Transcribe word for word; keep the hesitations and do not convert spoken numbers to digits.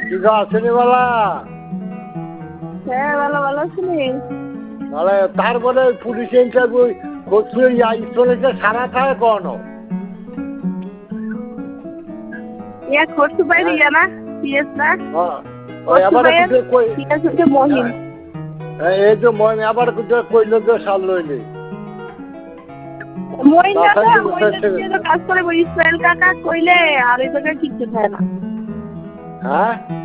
কি গো আসেনি বলা? হ্যাঁ ভালো ভালো আছিনি? তাহলে তারপরে পুলিশ ইন্টারভিউ করছে স্টলেতে সারা থাকে কোন? ইয়া খরচু বাইরে ইয়া না পিএস না? ওই আবার কই পিএস হচ্ছে মহিন। এই যে মহিন আবার কইলো যে সাল লইলে। মহিন দাদা মহিন দাদা কাজ করে ইসমাইল কাকা কইলে আর এই জায়গায় কিচ্ছু থাকে না। হ্যাঁ